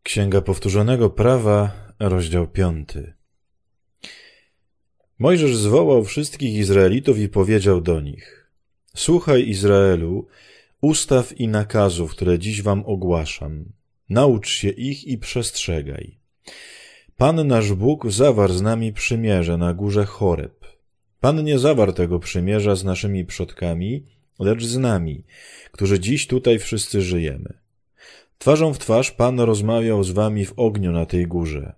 Księga Powtórzonego Prawa, rozdział 5. Mojżesz zwołał wszystkich Izraelitów i powiedział do nich: Słuchaj, Izraelu, ustaw i nakazów, które dziś wam ogłaszam. Naucz się ich i przestrzegaj. Pan nasz Bóg zawarł z nami przymierze na górze Choreb. Pan nie zawarł tego przymierza z naszymi przodkami, lecz z nami, którzy dziś tutaj wszyscy żyjemy. Twarzą w twarz Pan rozmawiał z wami w ogniu na tej górze.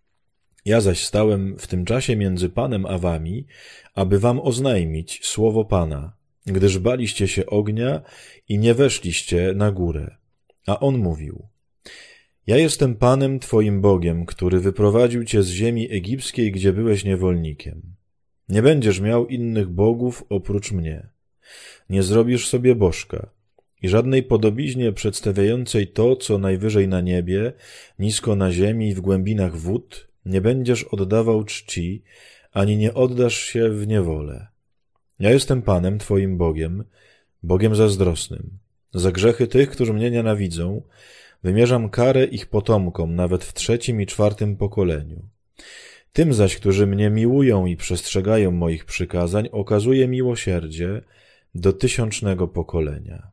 Ja zaś stałem w tym czasie między Panem a wami, aby wam oznajmić słowo Pana, gdyż baliście się ognia i nie weszliście na górę. A on mówił: Ja jestem Panem twoim Bogiem, który wyprowadził cię z ziemi egipskiej, gdzie byłeś niewolnikiem. Nie będziesz miał innych bogów oprócz mnie. Nie zrobisz sobie bożka i żadnej podobiznie przedstawiającej to, co najwyżej na niebie, nisko na ziemi i w głębinach wód, nie będziesz oddawał czci, ani nie oddasz się w niewolę. Ja jestem Panem twoim Bogiem, Bogiem zazdrosnym. Za grzechy tych, którzy mnie nienawidzą, wymierzam karę ich potomkom, nawet w 3. i 4. pokoleniu. Tym zaś, którzy mnie miłują i przestrzegają moich przykazań, okazuję miłosierdzie do 1000. pokolenia.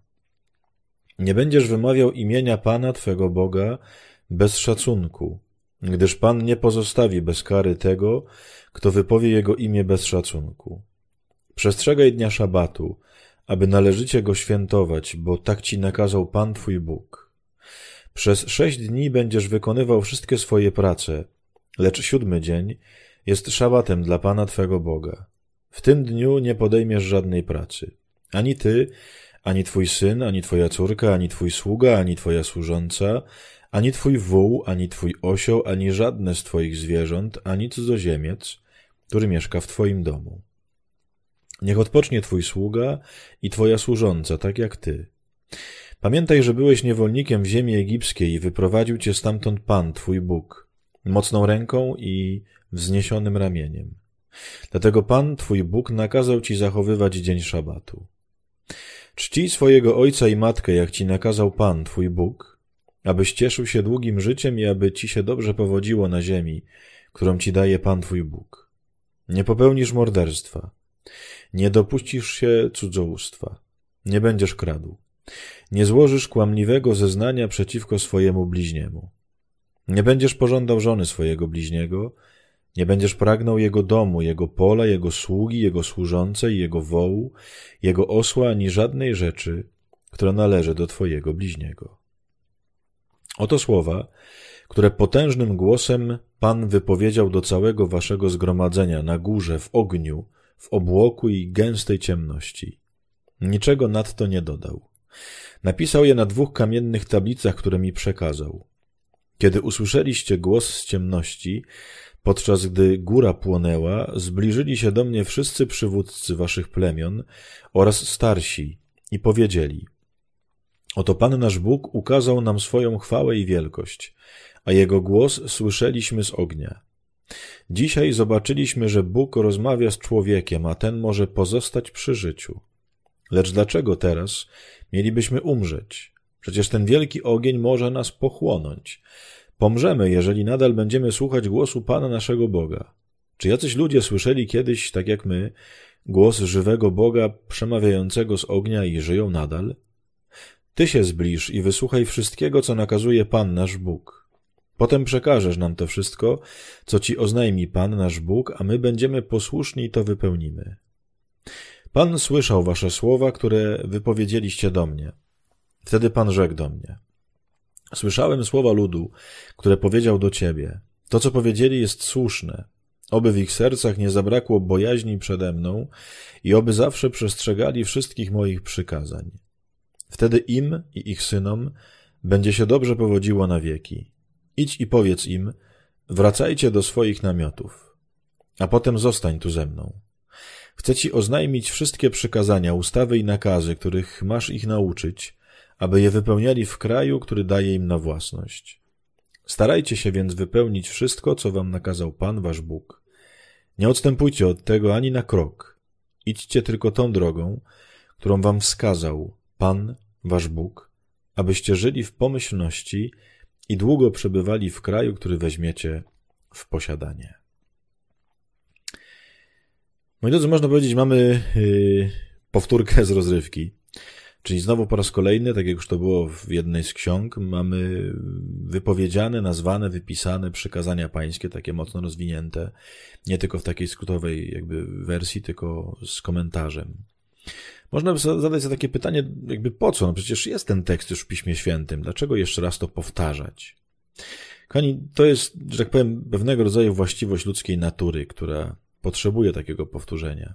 Nie będziesz wymawiał imienia Pana twego Boga bez szacunku, gdyż Pan nie pozostawi bez kary tego, kto wypowie Jego imię bez szacunku. Przestrzegaj dnia szabatu, aby należycie go świętować, bo tak ci nakazał Pan twój Bóg. Przez 6 dni będziesz wykonywał wszystkie swoje prace, lecz 7. dzień jest szabatem dla Pana twego Boga. W tym dniu nie podejmiesz żadnej pracy. Ani ty, ani twój syn, ani twoja córka, ani twój sługa, ani twoja służąca, ani twój wół, ani twój osioł, ani żadne z twoich zwierząt, ani cudzoziemiec, który mieszka w twoim domu. Niech odpocznie twój sługa i twoja służąca, tak jak ty. Pamiętaj, że byłeś niewolnikiem w ziemi egipskiej i wyprowadził cię stamtąd Pan, twój Bóg, mocną ręką i wzniesionym ramieniem. Dlatego Pan, twój Bóg, nakazał ci zachowywać dzień szabatu. Czcij swojego ojca i matkę, jak ci nakazał Pan, twój Bóg, abyś cieszył się długim życiem i aby ci się dobrze powodziło na ziemi, którą ci daje Pan twój Bóg. Nie popełnisz morderstwa, nie dopuścisz się cudzołóstwa, nie będziesz kradł, nie złożysz kłamliwego zeznania przeciwko swojemu bliźniemu, nie będziesz pożądał żony swojego bliźniego, nie będziesz pragnął jego domu, jego pola, jego sługi, jego służącej, jego wołu, jego osła, ani żadnej rzeczy, która należy do twojego bliźniego. Oto słowa, które potężnym głosem Pan wypowiedział do całego waszego zgromadzenia na górze, w ogniu, w obłoku i gęstej ciemności. Niczego nadto nie dodał. Napisał je na 2 kamiennych tablicach, które mi przekazał. Kiedy usłyszeliście głos z ciemności, podczas gdy góra płonęła, zbliżyli się do mnie wszyscy przywódcy waszych plemion oraz starsi i powiedzieli: Oto Pan nasz Bóg ukazał nam swoją chwałę i wielkość, a Jego głos słyszeliśmy z ognia. Dzisiaj zobaczyliśmy, że Bóg rozmawia z człowiekiem, a ten może pozostać przy życiu. Lecz dlaczego teraz mielibyśmy umrzeć? Przecież ten wielki ogień może nas pochłonąć. Pomrzemy, jeżeli nadal będziemy słuchać głosu Pana naszego Boga. Czy jacyś ludzie słyszeli kiedyś, tak jak my, głos żywego Boga przemawiającego z ognia i żyją nadal? Ty się zbliż i wysłuchaj wszystkiego, co nakazuje Pan nasz Bóg. Potem przekażesz nam to wszystko, co ci oznajmi Pan nasz Bóg, a my będziemy posłuszni i to wypełnimy. Pan słyszał wasze słowa, które wypowiedzieliście do mnie. Wtedy Pan rzekł do mnie: Słyszałem słowa ludu, które powiedział do ciebie. To, co powiedzieli, jest słuszne. Oby w ich sercach nie zabrakło bojaźni przede mną i oby zawsze przestrzegali wszystkich moich przykazań. Wtedy im i ich synom będzie się dobrze powodziło na wieki. Idź i powiedz im: wracajcie do swoich namiotów, a potem zostań tu ze mną. Chcę ci oznajmić wszystkie przykazania, ustawy i nakazy, których masz ich nauczyć, aby je wypełniali w kraju, który daje im na własność. Starajcie się więc wypełnić wszystko, co wam nakazał Pan wasz Bóg. Nie odstępujcie od tego ani na krok. Idźcie tylko tą drogą, którą wam wskazał Pan wasz Bóg, abyście żyli w pomyślności i długo przebywali w kraju, który weźmiecie w posiadanie. Moi drodzy, można powiedzieć, mamy powtórkę z rozrywki. Czyli znowu po raz kolejny, tak jak już to było w jednej z ksiąg, mamy wypowiedziane, nazwane, wypisane przykazania pańskie, takie mocno rozwinięte, nie tylko w takiej skrótowej jakby wersji, tylko z komentarzem. Można by zadać sobie takie pytanie, jakby po co? No przecież jest ten tekst już w Piśmie Świętym, dlaczego jeszcze raz to powtarzać? Kochani, to jest, że tak powiem, pewnego rodzaju właściwość ludzkiej natury, która potrzebuje takiego powtórzenia.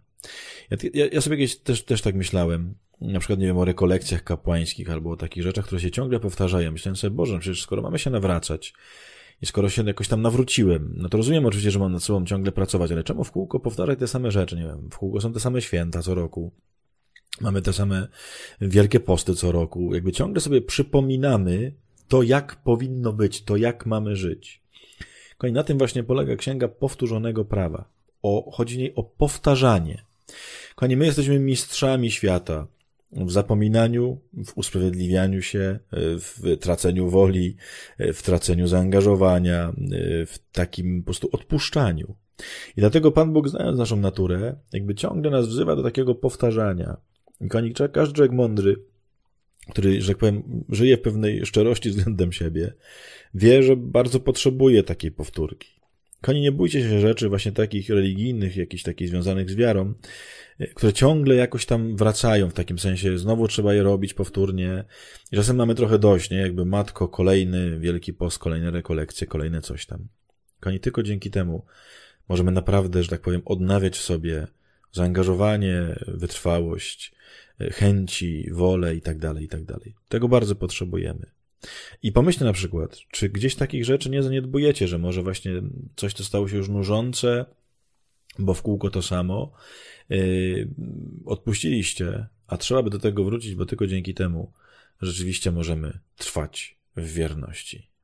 Ja sobie kiedyś też tak myślałem, na przykład, nie wiem, o rekolekcjach kapłańskich albo o takich rzeczach, które się ciągle powtarzają. Myślałem sobie, Boże, no przecież skoro mamy się nawracać i skoro się jakoś tam nawróciłem, no to rozumiem oczywiście, że mam nad sobą ciągle pracować, ale czemu w kółko powtarzać te same rzeczy? Nie wiem, w kółko są te same święta co roku. Mamy te same wielkie posty co roku. Jakby ciągle sobie przypominamy to, jak powinno być, to, jak mamy żyć. Na tym właśnie polega Księga Powtórzonego Prawa. Chodzi w niej o powtarzanie. Kochani, my jesteśmy mistrzami świata w zapominaniu, w usprawiedliwianiu się, w traceniu woli, w traceniu zaangażowania, w takim po prostu odpuszczaniu. I dlatego Pan Bóg, znając naszą naturę, jakby ciągle nas wzywa do takiego powtarzania. I kochani, każdy człowiek mądry, który, że tak powiem, żyje w pewnej szczerości względem siebie, wie, że bardzo potrzebuje takiej powtórki. Kochani, nie bójcie się rzeczy właśnie takich religijnych, jakichś takich związanych z wiarą, które ciągle jakoś tam wracają w takim sensie, znowu trzeba je robić powtórnie. I czasem mamy trochę dość, nie? Jakby matko, kolejny Wielki Post, kolejne rekolekcje, kolejne coś tam. Kochani, tylko dzięki temu możemy naprawdę, że tak powiem, odnawiać w sobie zaangażowanie, wytrwałość, chęci, wolę i tak dalej, i tak dalej. Tego bardzo potrzebujemy. I pomyślcie na przykład, czy gdzieś takich rzeczy nie zaniedbujecie, że może właśnie coś, co stało się już nużące, bo w kółko to samo, odpuściliście, a trzeba by do tego wrócić, bo tylko dzięki temu rzeczywiście możemy trwać w wierności.